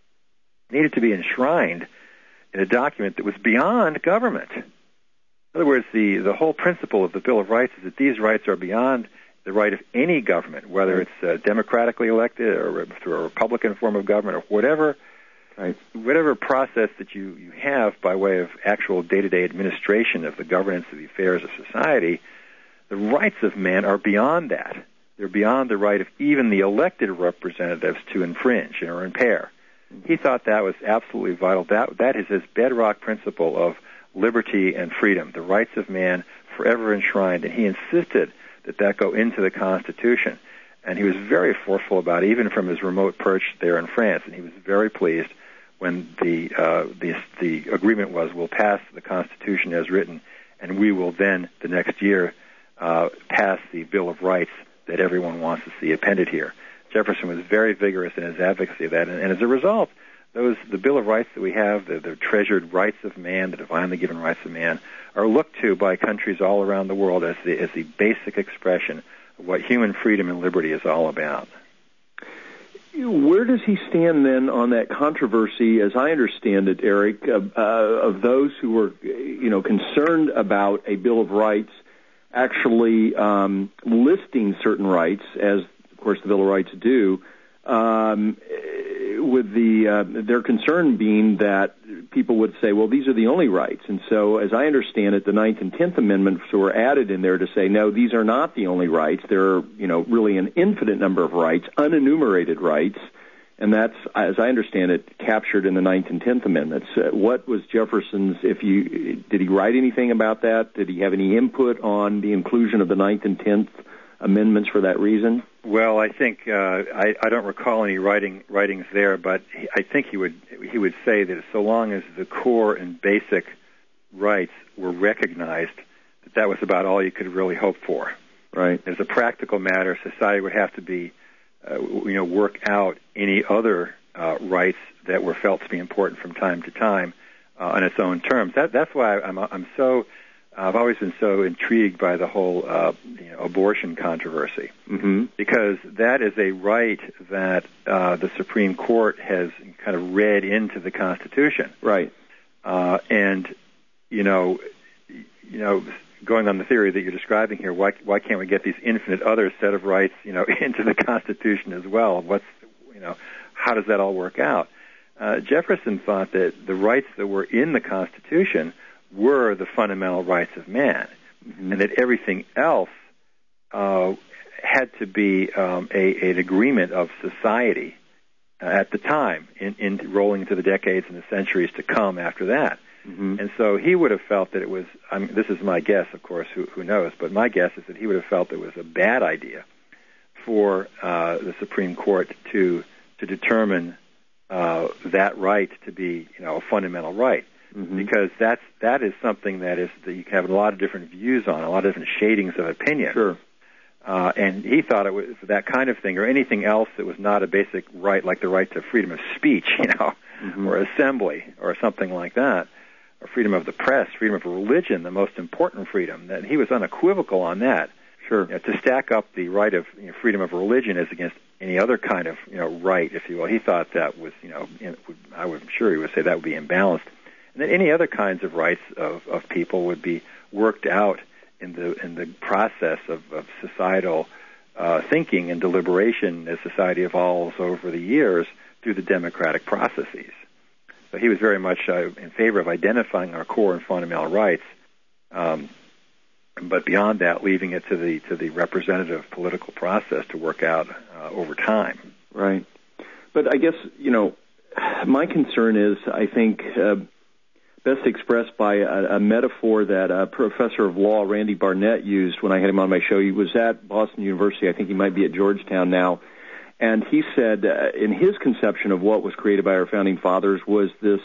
needed to be enshrined in a document that was beyond government. In other words, the, the whole principle of the Bill of Rights is that these rights are beyond the right of any government, whether it's uh, democratically elected or through a Republican form of government or whatever Right. Whatever process that you, you have by way of actual day-to-day administration of the governance of the affairs of society, the rights of man are beyond that. They're beyond the right of even the elected representatives to infringe or impair. He thought that was absolutely vital. That that is his bedrock principle of liberty and freedom, the rights of man forever enshrined, and he insisted that that go into the Constitution. And he was very forceful about it, even from his remote perch there in France, and he was very pleased when the uh, the the agreement was, we'll pass the Constitution as written, and we will then, the next year, uh, pass the Bill of Rights that everyone wants to see appended here. Jefferson was very vigorous in his advocacy of that, and, and as a result, those the Bill of Rights that we have, the, the treasured rights of man, the divinely given rights of man, are looked to by countries all around the world as the as the basic expression of what human freedom and liberty is all about. Where does he stand then on that controversy, as I understand it, Eric, uh, uh, of those who were, you know, concerned about a Bill of Rights actually um, listing certain rights, as of course the Bill of Rights do, um, with the uh, their concern being that people would say, well, these are the only rights. And so, as I understand it, the Ninth and Tenth Amendments were added in there to say, no, these are not the only rights. There are, you know, really an infinite number of rights, unenumerated rights, and that's, as I understand it, captured in the Ninth and Tenth Amendments. Uh, what was Jefferson's, if you, did he write anything about that? Did he have any input on the inclusion of the Ninth and Tenth Amendments for that reason? Well, I think uh, I, I don't recall any writing writings there, but he, I think he would he would say that so long as the core and basic rights were recognized, that that was about all you could really hope for. Right. As a practical matter, society would have to be, uh, you know, work out any other uh, rights that were felt to be important from time to time uh, on its own terms. That, that's why I'm I'm so. I've always been so intrigued by the whole uh, you know, abortion controversy, mm-hmm. because that is a right that uh, the Supreme Court has kind of read into the Constitution. Right. Uh, and, you know, you know, going on the theory that you're describing here, why why can't we get these infinite other set of rights, you know, into the Constitution as well? What's, you know, how does that all work out? Uh, Jefferson thought that the rights that were in the Constitution were the fundamental rights of man, mm-hmm. and that everything else uh, had to be um, a, an agreement of society uh, at the time, in, in rolling into the decades and the centuries to come after that. Mm-hmm. And so he would have felt that it was, I mean, this is my guess, of course, who, who knows, but my guess is that he would have felt it was a bad idea for uh, the Supreme Court to to determine uh, that right to be, you know, a fundamental right. Mm-hmm. Because that's that is something that is that you can have a lot of different views on, a lot of different shadings of opinion. Sure. Uh, and he thought it was that kind of thing, or anything else that was not a basic right, like the right to freedom of speech, you know, mm-hmm. or assembly, or something like that, or freedom of the press, freedom of religion, the most important freedom. That he was unequivocal on that. Sure. You know, to stack up the right of you know, freedom of religion as against any other kind of you know right, if you will, he thought that was you know, in, I would, I'm sure he would say that would be imbalanced. And then any other kinds of rights of, of people would be worked out in the in the process of, of societal uh, thinking and deliberation as society evolves over the years through the democratic processes. So he was very much uh, in favor of identifying our core and fundamental rights, um, but beyond that, leaving it to the to the representative political process to work out uh, over time. Right. But I guess you know, my concern is, I think. Uh, best expressed by a, a metaphor that a professor of law, Randy Barnett, used when I had him on my show. He was at Boston University. I think he might be at Georgetown now. And he said, uh, in his conception of what was created by our founding fathers was this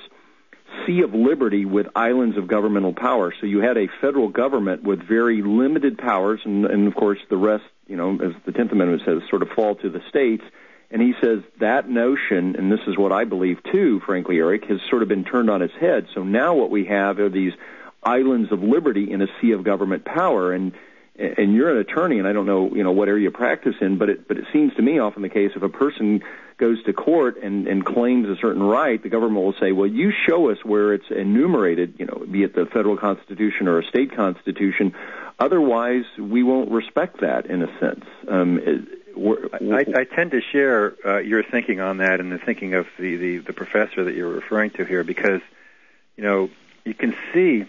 sea of liberty with islands of governmental power. So you had a federal government with very limited powers, and, and of course the rest, you know, as the Tenth Amendment says, sort of fall to the states. And he says that notion, and this is what I believe too, frankly, Eric, has sort of been turned on its head. So now what we have are these islands of liberty in a sea of government power. And and you're an attorney, and I don't know, you know, what area you practice in, but it but it seems to me often the case if a person goes to court and, and claims a certain right, the government will say, well, you show us where it's enumerated, you know, be it the federal constitution or a state constitution. Otherwise, we won't respect that in a sense. Um, I, I tend to share uh, your thinking on that and the thinking of the, the, the professor that you're referring to here, because, you know, you can see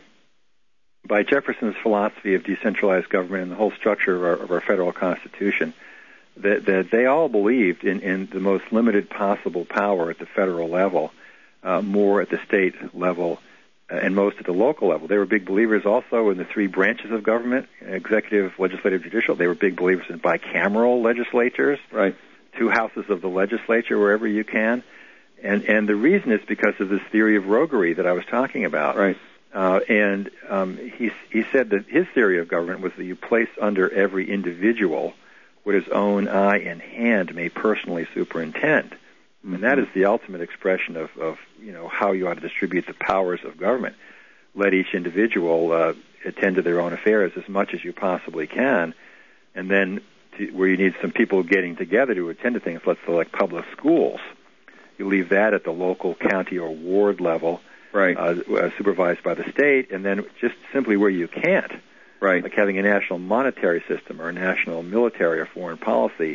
by Jefferson's philosophy of decentralized government and the whole structure of our, of our federal Constitution that, that they all believed in, in the most limited possible power at the federal level, uh, more at the state level, uh, and most at the local level. They were big believers also in the three branches of government, executive, legislative, judicial. They were big believers in bicameral legislatures, right? Two houses of the legislature wherever you can. And and the reason is because of this theory of roguery that I was talking about. Right. Uh, and um, he he said that his theory of government was that you place under every individual what his own eye and hand may personally superintend. Mm-hmm. And that is the ultimate expression of, of, you know, how you ought to distribute the powers of government. Let each individual uh, attend to their own affairs as much as you possibly can, and then to, where you need some people getting together to attend to things, let's say like public schools, you leave that at the local, county, or ward level, right? Uh, uh, supervised by the state, and then just simply where you can't, right? Like having a national monetary system or a national military or foreign policy.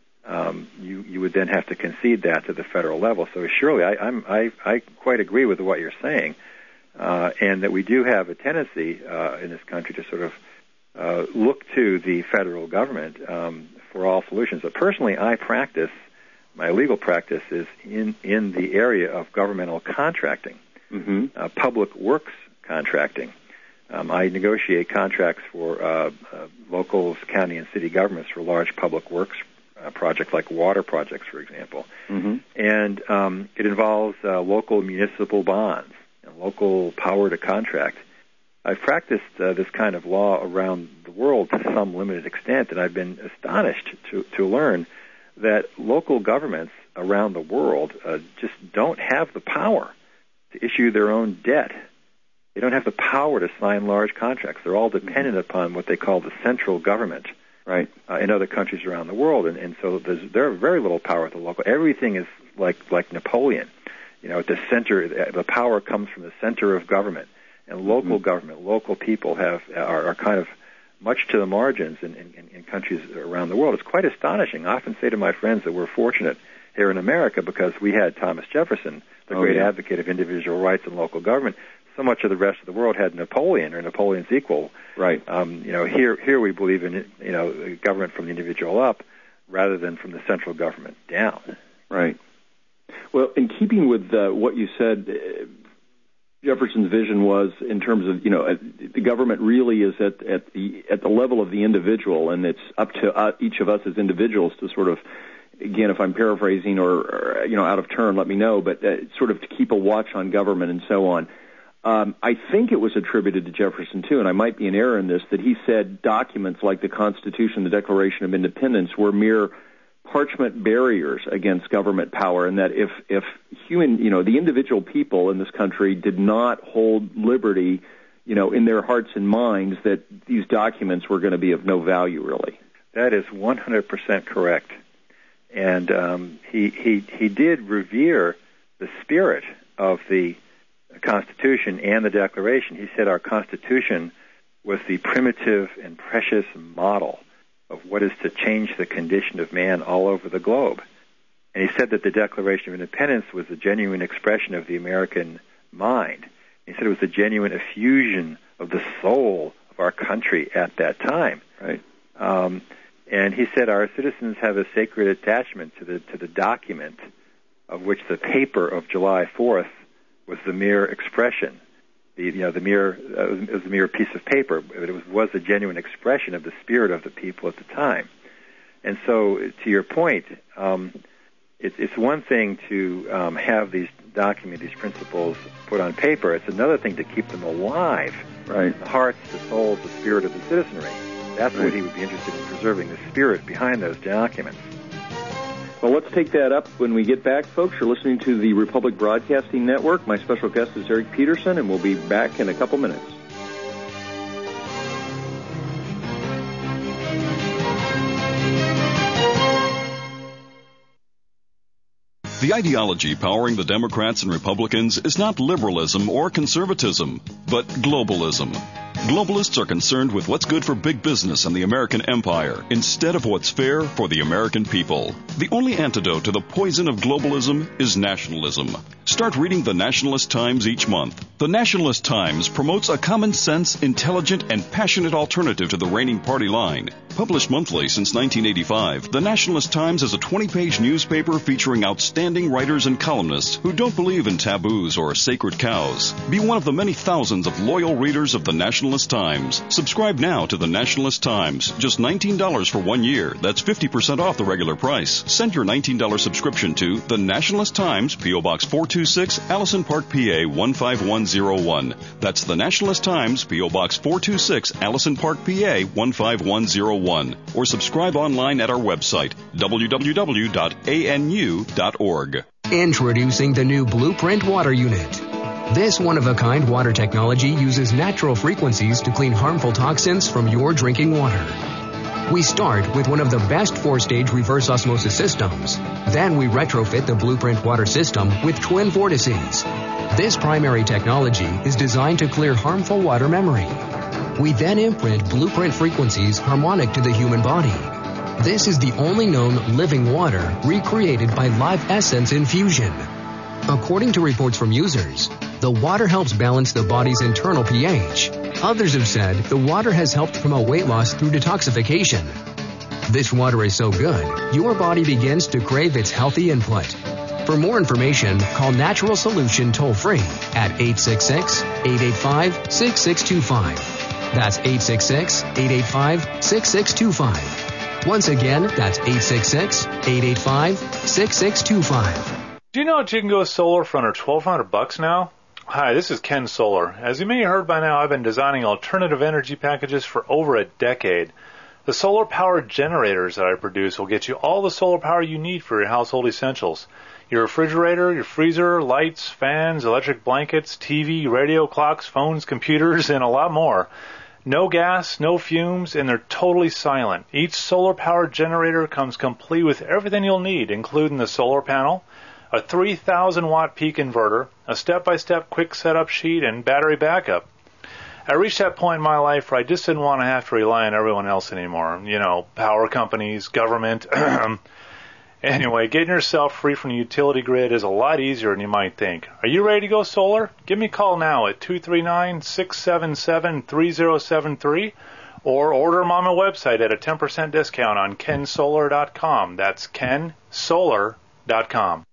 Um, you you would then have to concede that to the federal level. So surely, I, I'm I I quite agree with what you're saying, uh, and that we do have a tendency uh, in this country to sort of uh, look to the federal government um, for all solutions. But personally, I practice my legal practice is in in the area of governmental contracting, mm-hmm. uh, public works contracting. Um, I negotiate contracts for uh, uh, local, county, and city governments for large public works Uh, projects like water projects, for example. Mm-hmm. And um, it involves uh, local municipal bonds and local power to contract. I've practiced uh, this kind of law around the world to some limited extent, and I've been astonished to, to learn that local governments around the world uh, just don't have the power to issue their own debt. They don't have the power to sign large contracts. They're all dependent mm-hmm. upon what they call the central government. Right, uh, in other countries around the world, and, and so there's there's very little power at the local. Everything is like like Napoleon, you know, at the center. The power comes from the center of government, and local mm-hmm. government, local people have are, are kind of much to the margins in, in, in countries around the world. It's quite astonishing. I often say to my friends that we're fortunate here in America because we had Thomas Jefferson, the oh, great yeah. advocate of individual rights and local government. So much of the rest of the world had Napoleon or Napoleon's equal. Right. Um, you know, here here we believe in you know government from the individual up, rather than from the central government down. Right. Well, in keeping with uh, what you said, uh, Jefferson's vision was in terms of you know uh, the government really is at at the at the level of the individual, and it's up to uh, each of us as individuals to sort of. Again, if I'm paraphrasing or, or you know out of turn, let me know. But uh, sort of to keep a watch on government and so on. Um, I think it was attributed to Jefferson, too, and I might be in error in this, that he said documents like the Constitution, the Declaration of Independence, were mere parchment barriers against government power, and that if, if human, you know, the individual people in this country did not hold liberty, you know, in their hearts and minds, that these documents were going to be of no value, really. That is one hundred percent correct. And um, he, he, he did revere the spirit of the Constitution and the Declaration. He said our Constitution was the primitive and precious model of what is to change the condition of man all over the globe. And he said that the Declaration of Independence was a genuine expression of the American mind. He said it was a genuine effusion of the soul of our country at that time. Right. Um, and he said our citizens have a sacred attachment to the to the document of which the paper of July fourth was the mere expression, the you know the mere uh, it was a mere piece of paper, but it was was a genuine expression of the spirit of the people at the time. And so, to your point, um, it, it's one thing to um, have these documents, these principles put on paper. It's another thing to keep them alive, right? The hearts, the souls, the spirit of the citizenry. That's right. What he would be interested in, preserving the spirit behind those documents. Well, let's take that up when we get back, folks. You're listening to the Republic Broadcasting Network. My special guest is Eric Peterson, and we'll be back in a couple minutes. The ideology powering the Democrats and Republicans is not liberalism or conservatism, but globalism. Globalists are concerned with what's good for big business and the American empire instead of what's fair for the American people. The only antidote to the poison of globalism is nationalism. Start reading the Nationalist Times each month. The Nationalist Times promotes a common sense, intelligent, and passionate alternative to the reigning party line. Published monthly since nineteen eighty-five, the Nationalist Times is a twenty-page newspaper featuring outstanding writers and columnists who don't believe in taboos or sacred cows. Be one of the many thousands of loyal readers of the Nationalist Times. Subscribe now to the Nationalist Times. Just nineteen dollars for one year. That's fifty percent off the regular price. Send your nineteen dollars subscription to the Nationalist Times, P O. Box four two six, Allison Park, P A one five one zero one. That's the Nationalist Times, P O. Box four two six, Allison Park, P A one five one zero one. Or subscribe online at our website, w w w dot a n u dot org. Introducing the new Blueprint Water Unit. This one-of-a-kind water technology uses natural frequencies to clean harmful toxins from your drinking water. We start with one of the best four-stage reverse osmosis systems. Then we retrofit the Blueprint water system with twin vortices. This primary technology is designed to clear harmful water memory. We then imprint Blueprint frequencies harmonic to the human body. This is the only known living water recreated by Live Essence infusion. According to reports from users, the water helps balance the body's internal pH. Others have said the water has helped promote weight loss through detoxification. This water is so good, your body begins to crave its healthy input. For more information, call Natural Solution toll-free at eight six six, eight eight five, six six two five. That's eight six six, eight eight five, six six two five. Once again, that's eight six six, eight eight five, six six two five. Do you know that you can go solar for under twelve hundred bucks now? Hi, this is Ken Solar. As you may have heard by now, I've been designing alternative energy packages for over a decade. The solar-powered generators that I produce will get you all the solar power you need for your household essentials. Your refrigerator, your freezer, lights, fans, electric blankets, T V, radio, clocks, phones, computers, and a lot more. No gas, no fumes, and they're totally silent. Each solar-powered generator comes complete with everything you'll need, including the solar panel, a three thousand watt peak inverter, a step-by-step quick setup sheet, and battery backup. I reached that point in my life where I just didn't want to have to rely on everyone else anymore. You know, power companies, government. Anyway, getting yourself free from the utility grid is a lot easier than you might think. Are you ready to go solar? Give me a call now at two three nine, six seven seven, three zero seven three or order them on my website at a ten percent discount on ken solar dot com. That's ken solar dot com.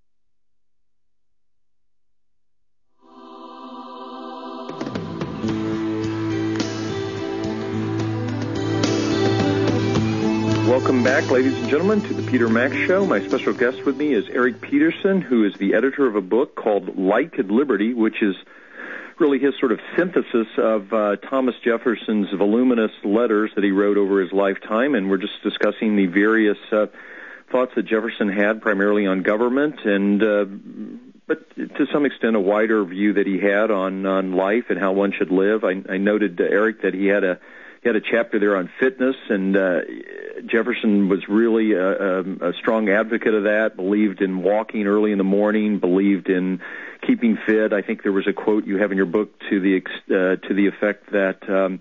Welcome back, ladies and gentlemen, to the Peter Max Show. My special guest with me is Eric Peterson, who is the editor of a book called Lighted Liberty, which is really his sort of synthesis of uh, Thomas Jefferson's voluminous letters that he wrote over his lifetime. And we're just discussing the various uh, thoughts that Jefferson had, primarily on government, and uh, but to some extent a wider view that he had on, on life and how one should live. I, I noted, uh, Eric, that he had a He had a chapter there on fitness, and uh, Jefferson was really a, a, a strong advocate of that, believed in walking early in the morning, believed in keeping fit. I think there was a quote you have in your book to the uh, to the effect that um,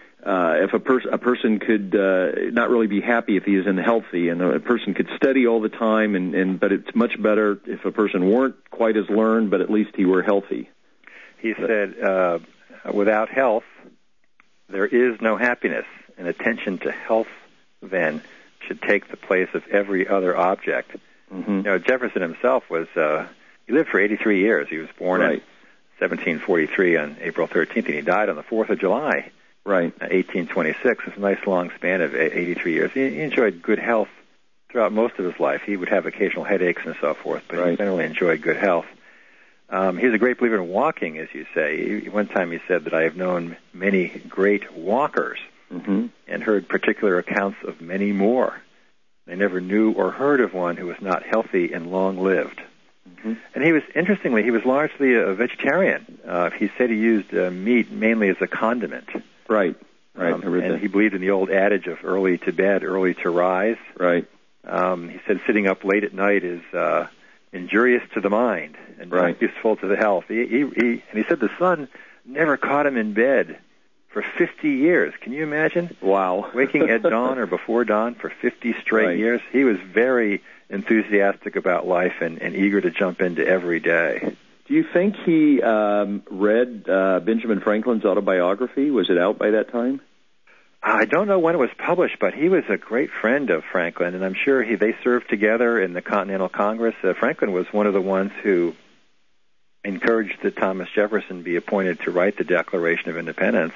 uh, if a, pers- a person could uh, not really be happy if he isn't healthy, and a person could study all the time, and, and but it's much better if a person weren't quite as learned, but at least he were healthy. He said, uh, without health, there is no happiness, and attention to health, then, should take the place of every other object. Mm-hmm. You know, Jefferson himself was, uh, he lived for eighty-three years. He was born right. in seventeen forty-three on April thirteenth, and he died on the fourth of July, right, eighteen twenty-six. It's a nice long span of eighty-three years. He, he enjoyed good health throughout most of his life. He would have occasional headaches and so forth, but right. he generally enjoyed good health. Um, he was a great believer in walking, as you say. He, one time he said that I have known many great walkers mm-hmm. and heard particular accounts of many more. I never knew or heard of one who was not healthy and long-lived. Mm-hmm. And he was, interestingly, he was largely a vegetarian. Uh, he said he used uh, meat mainly as a condiment. Right, right. Um, and he believed in the old adage of early to bed, early to rise. Right. Um, he said sitting up late at night is uh, injurious to the mind and right. not useful to the health. He, he, he, and he said the sun never caught him in bed for fifty years. Can you imagine? Wow. Waking at dawn or before dawn for fifty straight right. years. He was very enthusiastic about life and, and eager to jump into every day. Do you think he um, read uh, Benjamin Franklin's autobiography? Was it out by that time? I don't know when it was published, but he was a great friend of Franklin, and I'm sure he they served together in the Continental Congress. Uh, Franklin was one of the ones who encouraged that Thomas Jefferson be appointed to write the Declaration of Independence.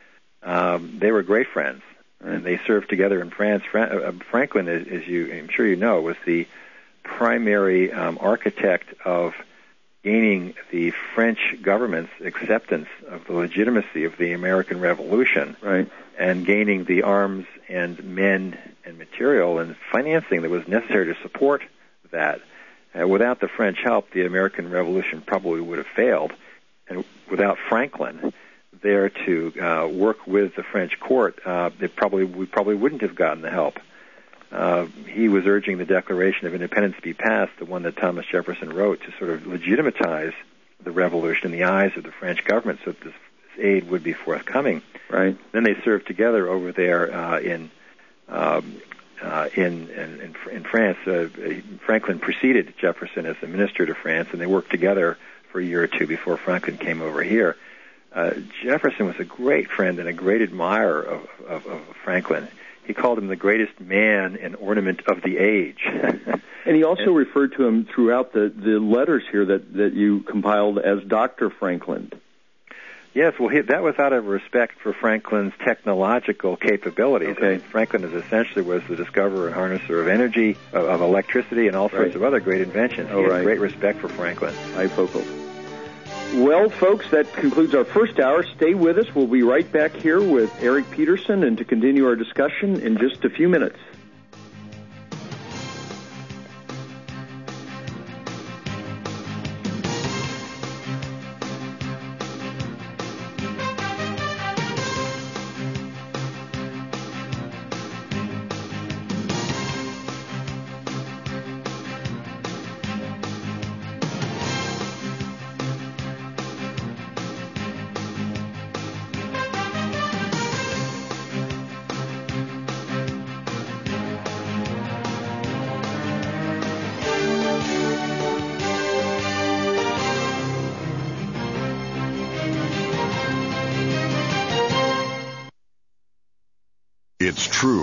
Um, they were great friends, and they served together in France. Fra- uh, Franklin, as, as you, I'm sure you know, was the primary um, architect of gaining the French government's acceptance of the legitimacy of the American Revolution, right, and gaining the arms and men and material and financing that was necessary to support that. Uh, without the French help, the American Revolution probably would have failed, and without Franklin there to uh, work with the French court, uh, it probably we probably wouldn't have gotten the help. Uh, he was urging the Declaration of Independence to be passed, the one that Thomas Jefferson wrote, to sort of legitimize the revolution in the eyes of the French government so that this aid would be forthcoming. Right. Then they served together over there uh, in, um, uh, in, in in France. Uh, Franklin preceded Jefferson as the minister to France, and they worked together for a year or two before Franklin came over here. Uh, Jefferson was a great friend and a great admirer of, of, of Franklin. He called him the greatest man and ornament of the age. And he also and, referred to him throughout the, the letters here that, that you compiled as Doctor Franklin. Yes, well, he, that was out of respect for Franklin's technological capabilities. Okay. I mean, Franklin is essentially was the discoverer and harnesser of energy, of, of electricity, and all sorts right. of other great inventions. Oh, he had right. great respect for Franklin. Bifocal. Well, folks, that concludes our first hour. Stay with us. We'll be right back here with Eric Peterson and to continue our discussion in just a few minutes. It's true.